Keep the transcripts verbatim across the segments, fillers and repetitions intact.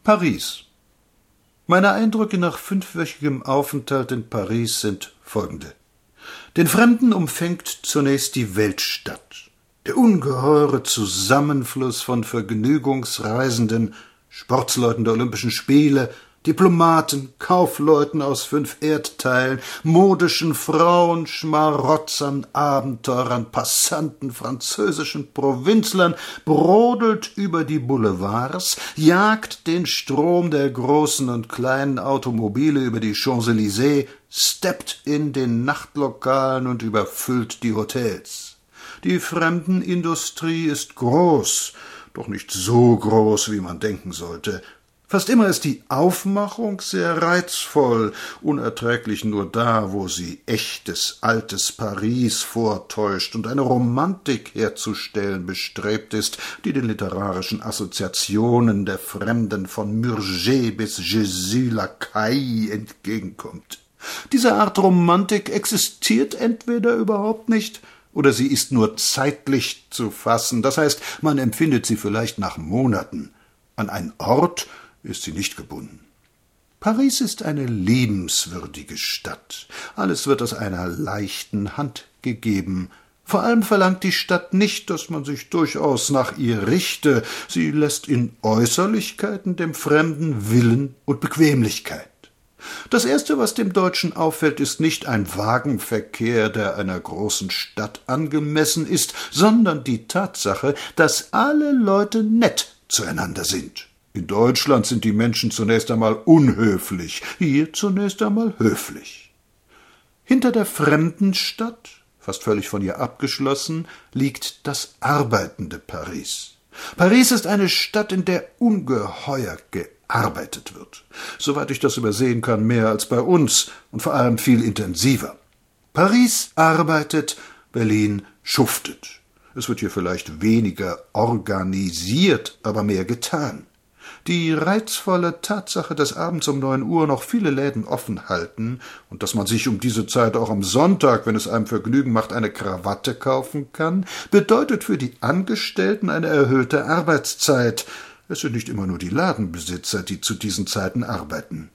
Paris. Meine Eindrücke nach fünfwöchigem Aufenthalt in Paris sind folgende. Den Fremden umfängt zunächst die Weltstadt. Der ungeheure Zusammenfluss von Vergnügungsreisenden, Sportsleuten der Olympischen Spiele, Diplomaten, Kaufleuten aus fünf Erdteilen, modischen Frauen, Schmarotzern, Abenteurern, Passanten, französischen Provinzlern, brodelt über die Boulevards, jagt den Strom der großen und kleinen Automobile über die Champs-Élysées, steppt in den Nachtlokalen und überfüllt die Hotels. Die Fremdenindustrie ist groß, doch nicht so groß, wie man denken sollte. Fast immer ist die Aufmachung sehr reizvoll, unerträglich nur da, wo sie echtes, altes Paris vortäuscht und eine Romantik herzustellen bestrebt ist, die den literarischen Assoziationen der Fremden von Murger bis Jésus Lacaille entgegenkommt. Diese Art Romantik existiert entweder überhaupt nicht, oder sie ist nur zeitlich zu fassen, das heißt, man empfindet sie vielleicht nach Monaten. An einen Ort ist sie nicht gebunden. Paris ist eine liebenswürdige Stadt. Alles wird aus einer leichten Hand gegeben. Vor allem verlangt die Stadt nicht, dass man sich durchaus nach ihr richte. Sie lässt in Äußerlichkeiten dem Fremden Willen und Bequemlichkeit. Das Erste, was dem Deutschen auffällt, ist nicht ein Wagenverkehr, der einer großen Stadt angemessen ist, sondern die Tatsache, dass alle Leute nett zueinander sind. In Deutschland sind die Menschen zunächst einmal unhöflich, hier zunächst einmal höflich. Hinter der fremden Stadt, fast völlig von ihr abgeschlossen, liegt das arbeitende Paris. Paris ist eine Stadt, in der ungeheuer gearbeitet wird. Soweit ich das übersehen kann, mehr als bei uns und vor allem viel intensiver. Paris arbeitet, Berlin schuftet. Es wird hier vielleicht weniger organisiert, aber mehr getan. Die reizvolle Tatsache, dass abends um neun Uhr noch viele Läden offen halten und dass man sich um diese Zeit auch am Sonntag, wenn es einem Vergnügen macht, eine Krawatte kaufen kann, bedeutet für die Angestellten eine erhöhte Arbeitszeit. Es sind nicht immer nur die Ladenbesitzer, die zu diesen Zeiten arbeiten.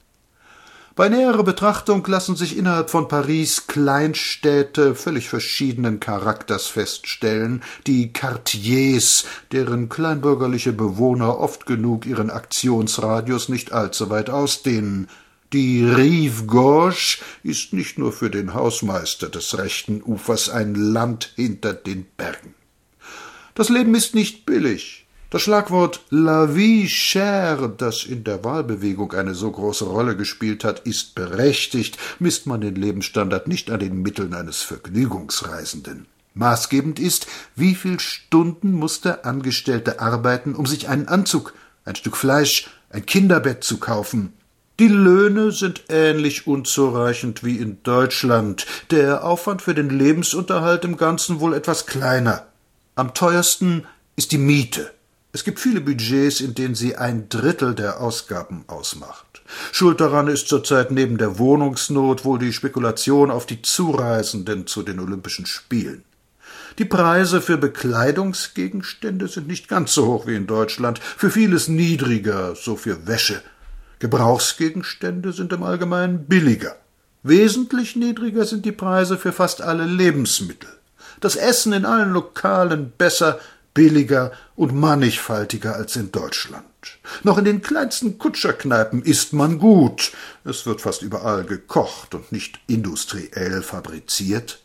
Bei näherer Betrachtung lassen sich innerhalb von Paris Kleinstädte völlig verschiedenen Charakters feststellen, die Quartiers, deren kleinbürgerliche Bewohner oft genug ihren Aktionsradius nicht allzu weit ausdehnen. Die Rive Gauche ist nicht nur für den Hausmeister des rechten Ufers ein Land hinter den Bergen. Das Leben ist nicht billig. Das Schlagwort La vie chère, das in der Wahlbewegung eine so große Rolle gespielt hat, ist berechtigt, misst man den Lebensstandard nicht an den Mitteln eines Vergnügungsreisenden. Maßgebend ist, wie viel Stunden muss der Angestellte arbeiten, um sich einen Anzug, ein Stück Fleisch, ein Kinderbett zu kaufen. Die Löhne sind ähnlich unzureichend wie in Deutschland, der Aufwand für den Lebensunterhalt im Ganzen wohl etwas kleiner. Am teuersten ist die Miete. Es gibt viele Budgets, in denen sie ein Drittel der Ausgaben ausmacht. Schuld daran ist zurzeit neben der Wohnungsnot wohl die Spekulation auf die Zureisenden zu den Olympischen Spielen. Die Preise für Bekleidungsgegenstände sind nicht ganz so hoch wie in Deutschland, für vieles niedriger, so für Wäsche. Gebrauchsgegenstände sind im Allgemeinen billiger. Wesentlich niedriger sind die Preise für fast alle Lebensmittel. Das Essen in allen Lokalen besser, billiger und mannigfaltiger als in Deutschland. Noch in den kleinsten Kutscherkneipen isst man gut. Es wird fast überall gekocht und nicht industriell fabriziert.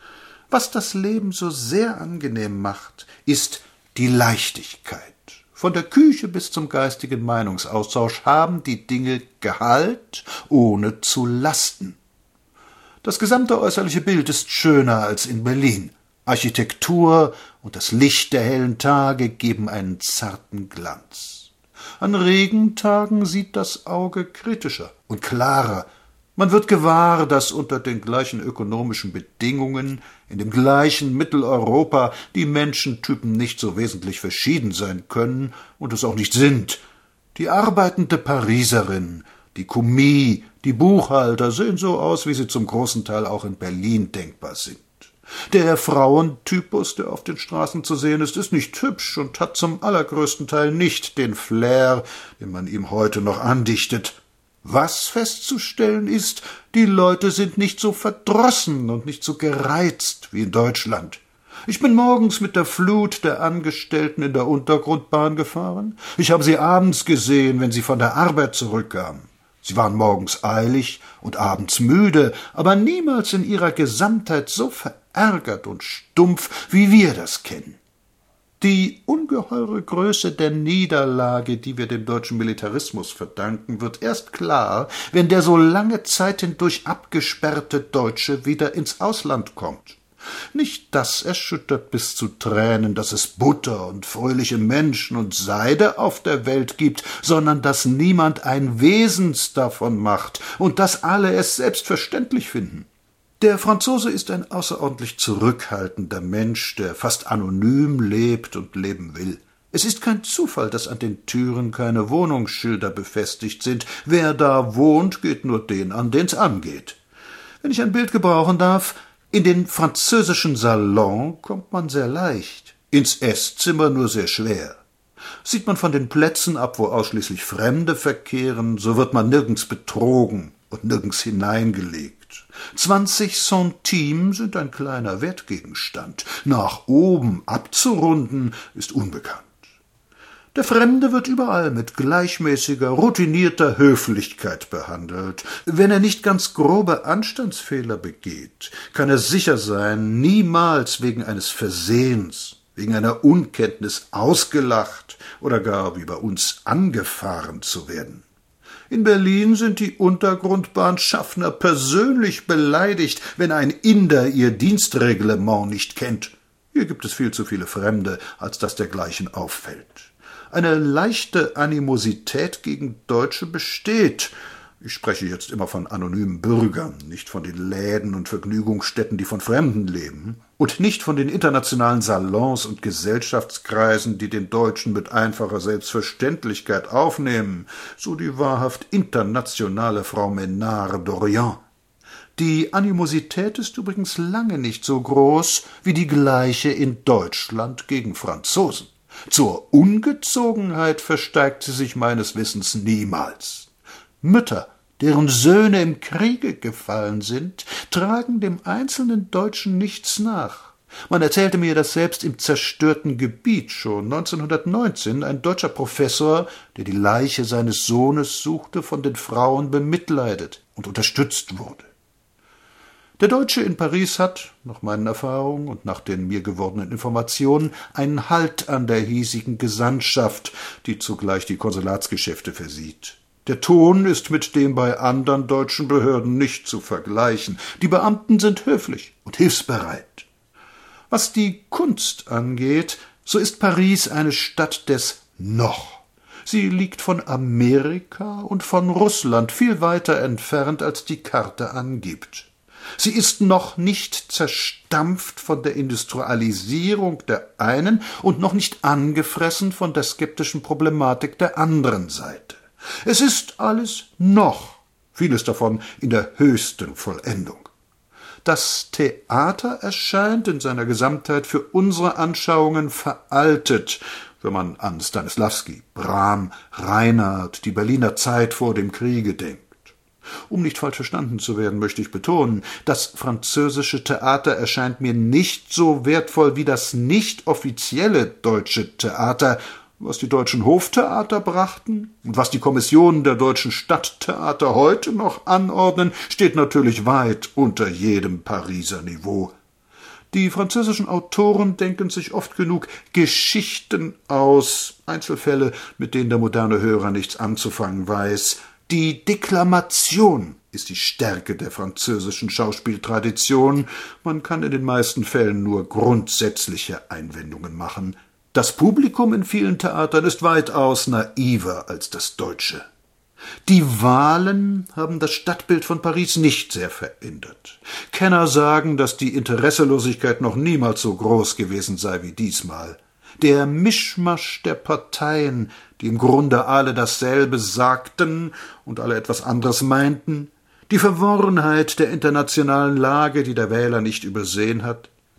Was das Leben so sehr angenehm macht, ist die Leichtigkeit. Von der Küche bis zum geistigen Meinungsaustausch haben die Dinge Gehalt, ohne zu lasten. Das gesamte äußerliche Bild ist schöner als in Berlin. Architektur und das Licht der hellen Tage geben einen zarten Glanz. An Regentagen sieht das Auge kritischer und klarer. Man wird gewahr, dass unter den gleichen ökonomischen Bedingungen, in dem gleichen Mitteleuropa, die Menschentypen nicht so wesentlich verschieden sein können und es auch nicht sind. Die arbeitende Pariserin, die Commis, die Buchhalter sehen so aus, wie sie zum großen Teil auch in Berlin denkbar sind. Der Frauentypus, der auf den Straßen zu sehen ist, ist nicht hübsch und hat zum allergrößten Teil nicht den Flair, den man ihm heute noch andichtet. Was festzustellen ist, die Leute sind nicht so verdrossen und nicht so gereizt wie in Deutschland. Ich bin morgens mit der Flut der Angestellten in der Untergrundbahn gefahren. Ich habe sie abends gesehen, wenn sie von der Arbeit zurückkamen. Sie waren morgens eilig und abends müde, aber niemals in ihrer Gesamtheit so verärgert und stumpf, wie wir das kennen. Die ungeheure Größe der Niederlage, die wir dem deutschen Militarismus verdanken, wird erst klar, wenn der so lange Zeit hindurch abgesperrte Deutsche wieder ins Ausland kommt. Nicht das erschüttert bis zu Tränen, dass es Butter und fröhliche Menschen und Seide auf der Welt gibt, sondern dass niemand ein Wesens davon macht und dass alle es selbstverständlich finden. Der Franzose ist ein außerordentlich zurückhaltender Mensch, der fast anonym lebt und leben will. Es ist kein Zufall, dass an den Türen keine Wohnungsschilder befestigt sind. Wer da wohnt, geht nur den an, den's angeht. Wenn ich ein Bild gebrauchen darf, in den französischen Salon kommt man sehr leicht, ins Esszimmer nur sehr schwer. Sieht man von den Plätzen ab, wo ausschließlich Fremde verkehren, so wird man nirgends betrogen und nirgends hineingelegt. Zwanzig Centimes sind ein kleiner Wertgegenstand. Nach oben abzurunden ist unbekannt. Der Fremde wird überall mit gleichmäßiger, routinierter Höflichkeit behandelt. Wenn er nicht ganz grobe Anstandsfehler begeht, kann er sicher sein, niemals wegen eines Versehens, wegen einer Unkenntnis ausgelacht oder gar wie bei uns angefahren zu werden. In Berlin sind die Untergrundbahnschaffner persönlich beleidigt, wenn ein Inder ihr Dienstreglement nicht kennt. Hier gibt es viel zu viele Fremde, als dass dergleichen auffällt. Eine leichte Animosität gegen Deutsche besteht. Ich spreche jetzt immer von anonymen Bürgern, nicht von den Läden und Vergnügungsstätten, die von Fremden leben, und nicht von den internationalen Salons und Gesellschaftskreisen, die den Deutschen mit einfacher Selbstverständlichkeit aufnehmen, so die wahrhaft internationale Frau Menard d'Orient. Die Animosität ist übrigens lange nicht so groß wie die gleiche in Deutschland gegen Franzosen. Zur Ungezogenheit versteigt sie sich meines Wissens niemals. Mütter, deren Söhne im Kriege gefallen sind, tragen dem einzelnen Deutschen nichts nach. Man erzählte mir, dass selbst im zerstörten Gebiet schon neunzehnhundertneunzehn ein deutscher Professor, der die Leiche seines Sohnes suchte, von den Frauen bemitleidet und unterstützt wurde. Der Deutsche in Paris hat, nach meinen Erfahrungen und nach den mir gewordenen Informationen, einen Halt an der hiesigen Gesandtschaft, die zugleich die Konsulatsgeschäfte versieht. Der Ton ist mit dem bei anderen deutschen Behörden nicht zu vergleichen. Die Beamten sind höflich und hilfsbereit. Was die Kunst angeht, so ist Paris eine Stadt des Noch. Sie liegt von Amerika und von Russland viel weiter entfernt, als die Karte angibt. Sie ist noch nicht zerstampft von der Industrialisierung der einen und noch nicht angefressen von der skeptischen Problematik der anderen Seite. Es ist alles noch, vieles davon in der höchsten Vollendung. Das Theater erscheint in seiner Gesamtheit für unsere Anschauungen veraltet, wenn man an Stanislavski, Brahm, Reinhardt, die Berliner Zeit vor dem Kriege denkt. Um nicht falsch verstanden zu werden, möchte ich betonen, das französische Theater erscheint mir nicht so wertvoll wie das nicht offizielle deutsche Theater. Was die deutschen Hoftheater brachten und was die Kommissionen der deutschen Stadttheater heute noch anordnen, steht natürlich weit unter jedem Pariser Niveau. Die französischen Autoren denken sich oft genug Geschichten aus, Einzelfälle, mit denen der moderne Hörer nichts anzufangen weiß. Die Deklamation ist die Stärke der französischen Schauspieltradition. Man kann in den meisten Fällen nur grundsätzliche Einwendungen machen. Das Publikum in vielen Theatern ist weitaus naiver als das deutsche. Die Wahlen haben das Stadtbild von Paris nicht sehr verändert. Kenner sagen, dass die Interesselosigkeit noch niemals so groß gewesen sei wie diesmal. Der Mischmasch der Parteien, die im Grunde alle dasselbe sagten und alle etwas anderes meinten, die Verworrenheit der internationalen Lage, die der Wähler nicht übersehen hat,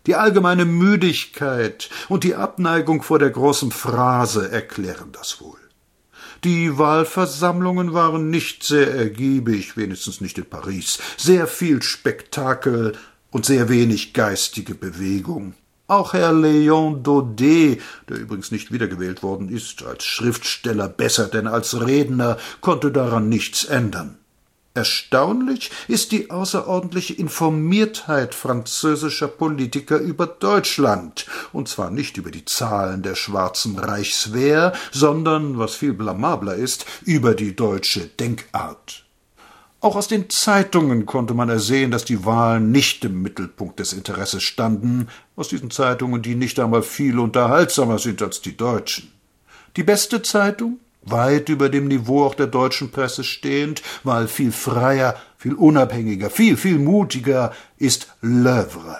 Die allgemeine Müdigkeit und die Abneigung vor der großen Phrase erklären das wohl. Die Wahlversammlungen waren nicht sehr ergiebig, wenigstens nicht in Paris. Sehr viel Spektakel und sehr wenig geistige Bewegung. Auch Herr Léon Daudet, der übrigens nicht wiedergewählt worden ist, als Schriftsteller besser denn als Redner, konnte daran nichts ändern. Erstaunlich ist die außerordentliche Informiertheit französischer Politiker über Deutschland, und zwar nicht über die Zahlen der Schwarzen Reichswehr, sondern, was viel blamabler ist, über die deutsche Denkart. Auch aus den Zeitungen konnte man ersehen, dass die Wahlen nicht im Mittelpunkt des Interesses standen, aus diesen Zeitungen, die nicht einmal viel unterhaltsamer sind als die deutschen. Die beste Zeitung, weit über dem Niveau auch der deutschen Presse stehend, weil viel freier, viel unabhängiger, viel, viel mutiger, ist L'Œuvre.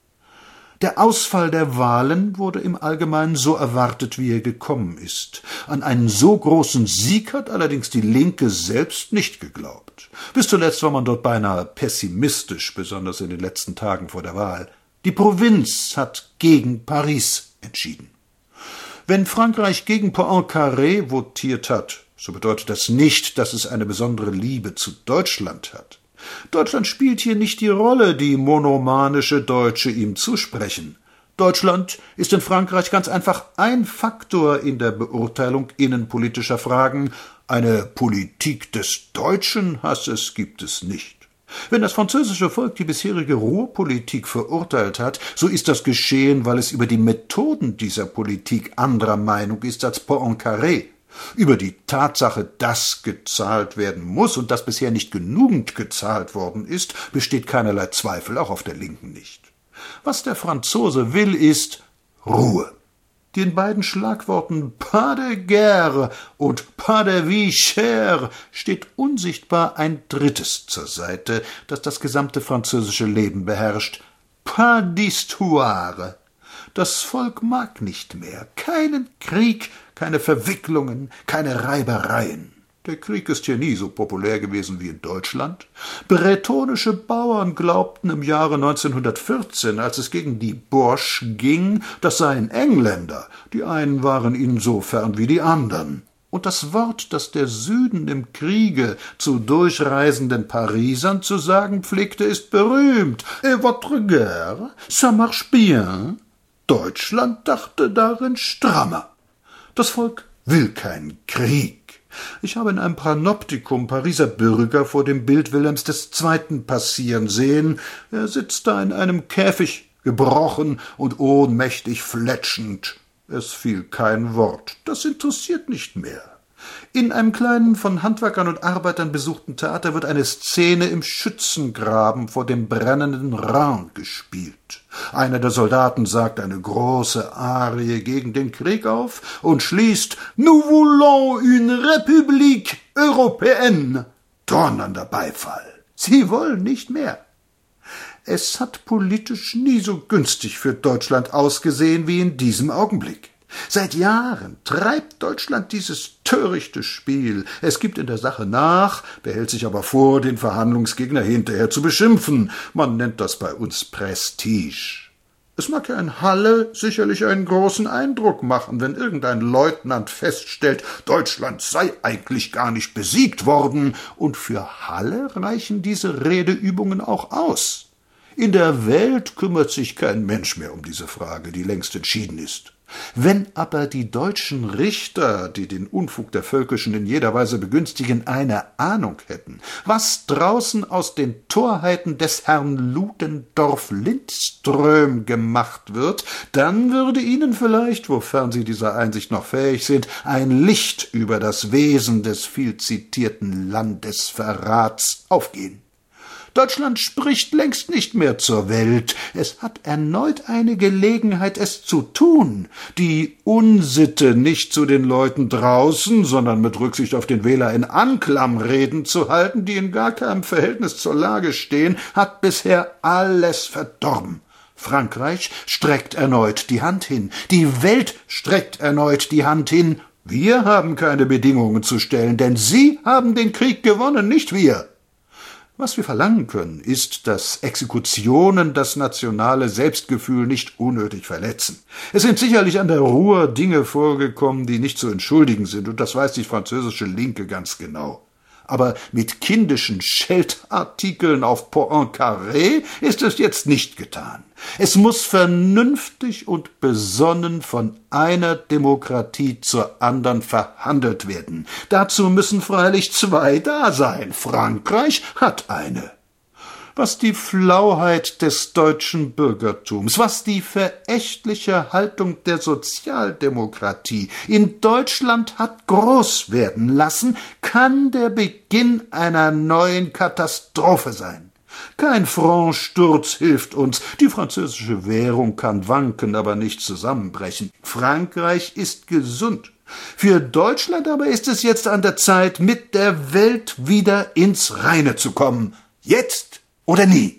Der Ausfall der Wahlen wurde im Allgemeinen so erwartet, wie er gekommen ist. An einen so großen Sieg hat allerdings die Linke selbst nicht geglaubt. Bis zuletzt war man dort beinahe pessimistisch, besonders in den letzten Tagen vor der Wahl. Die Provinz hat gegen Paris entschieden. Wenn Frankreich gegen Poincaré votiert hat, so bedeutet das nicht, dass es eine besondere Liebe zu Deutschland hat. Deutschland spielt hier nicht die Rolle, die monomanische Deutsche ihm zusprechen. Deutschland ist in Frankreich ganz einfach ein Faktor in der Beurteilung innenpolitischer Fragen. Eine Politik des deutschen Hasses gibt es nicht. Wenn das französische Volk die bisherige Ruhrpolitik verurteilt hat, so ist das geschehen, weil es über die Methoden dieser Politik anderer Meinung ist als Poincaré. Über die Tatsache, dass gezahlt werden muss und dass bisher nicht genügend gezahlt worden ist, besteht keinerlei Zweifel, auch auf der Linken nicht. Was der Franzose will, ist Ruhe. Den beiden Schlagworten pas de guerre und pas de vie chère steht unsichtbar ein drittes zur Seite, das das gesamte französische Leben beherrscht. Pas d'histoire. Das Volk mag nicht mehr. Keinen Krieg, keine Verwicklungen, keine Reibereien. Der Krieg ist hier nie so populär gewesen wie in Deutschland. Bretonische Bauern glaubten im Jahre neunzehnhundertvierzehn, als es gegen die Boche ging, das seien Engländer. Die einen waren insofern wie die anderen. Und das Wort, das der Süden im Kriege zu durchreisenden Parisern zu sagen pflegte, ist berühmt. Et votre guerre, ça marche bien. Deutschland dachte darin strammer. Das Volk will keinen Krieg. Ich habe in einem Panoptikum Pariser Bürger vor dem Bild Wilhelms des Zweiten passieren sehen. Er sitzt da in einem Käfig, gebrochen und ohnmächtig fletschend. Es fiel kein Wort. Das interessiert nicht mehr. In einem kleinen, von Handwerkern und Arbeitern besuchten Theater wird eine Szene im Schützengraben vor dem brennenden Rhin gespielt. Einer der Soldaten sagt eine große Arie gegen den Krieg auf und schließt »Nous voulons une république européenne«. Donnernder Beifall. Sie wollen nicht mehr. Es hat politisch nie so günstig für Deutschland ausgesehen wie in diesem Augenblick. Seit Jahren treibt Deutschland dieses törichte Spiel. Es gibt in der Sache nach, behält sich aber vor, den Verhandlungsgegner hinterher zu beschimpfen. Man nennt das bei uns Prestige. Es mag ja in Halle sicherlich einen großen Eindruck machen, wenn irgendein Leutnant feststellt, Deutschland sei eigentlich gar nicht besiegt worden, und für Halle reichen diese Redeübungen auch aus. In der Welt kümmert sich kein Mensch mehr um diese Frage, die längst entschieden ist. Wenn aber die deutschen Richter, die den Unfug der Völkischen in jeder Weise begünstigen, eine Ahnung hätten, was draußen aus den Torheiten des Herrn Ludendorff-Lindström gemacht wird, dann würde ihnen vielleicht, wofern sie dieser Einsicht noch fähig sind, ein Licht über das Wesen des vielzitierten Landesverrats aufgehen. Deutschland spricht längst nicht mehr zur Welt. Es hat erneut eine Gelegenheit, es zu tun. Die Unsitte, nicht zu den Leuten draußen, sondern mit Rücksicht auf den Wähler in Anklam Reden zu halten, die in gar keinem Verhältnis zur Lage stehen, hat bisher alles verdorben. Frankreich streckt erneut die Hand hin. Die Welt streckt erneut die Hand hin. Wir haben keine Bedingungen zu stellen, denn Sie haben den Krieg gewonnen, nicht wir. Was wir verlangen können, ist, dass Exekutionen das nationale Selbstgefühl nicht unnötig verletzen. Es sind sicherlich an der Ruhr Dinge vorgekommen, die nicht zu entschuldigen sind, und das weiß die französische Linke ganz genau. Aber mit kindischen Scheltartikeln auf Poincaré ist es jetzt nicht getan. Es muss vernünftig und besonnen von einer Demokratie zur anderen verhandelt werden. Dazu müssen freilich zwei da sein. Frankreich hat eine. Was die Flauheit des deutschen Bürgertums, was die verächtliche Haltung der Sozialdemokratie in Deutschland hat groß werden lassen, kann der Beginn einer neuen Katastrophe sein. Kein Franc-Sturz hilft uns. Die französische Währung kann wanken, aber nicht zusammenbrechen. Frankreich ist gesund. Für Deutschland aber ist es jetzt an der Zeit, mit der Welt wieder ins Reine zu kommen. Jetzt oder nie.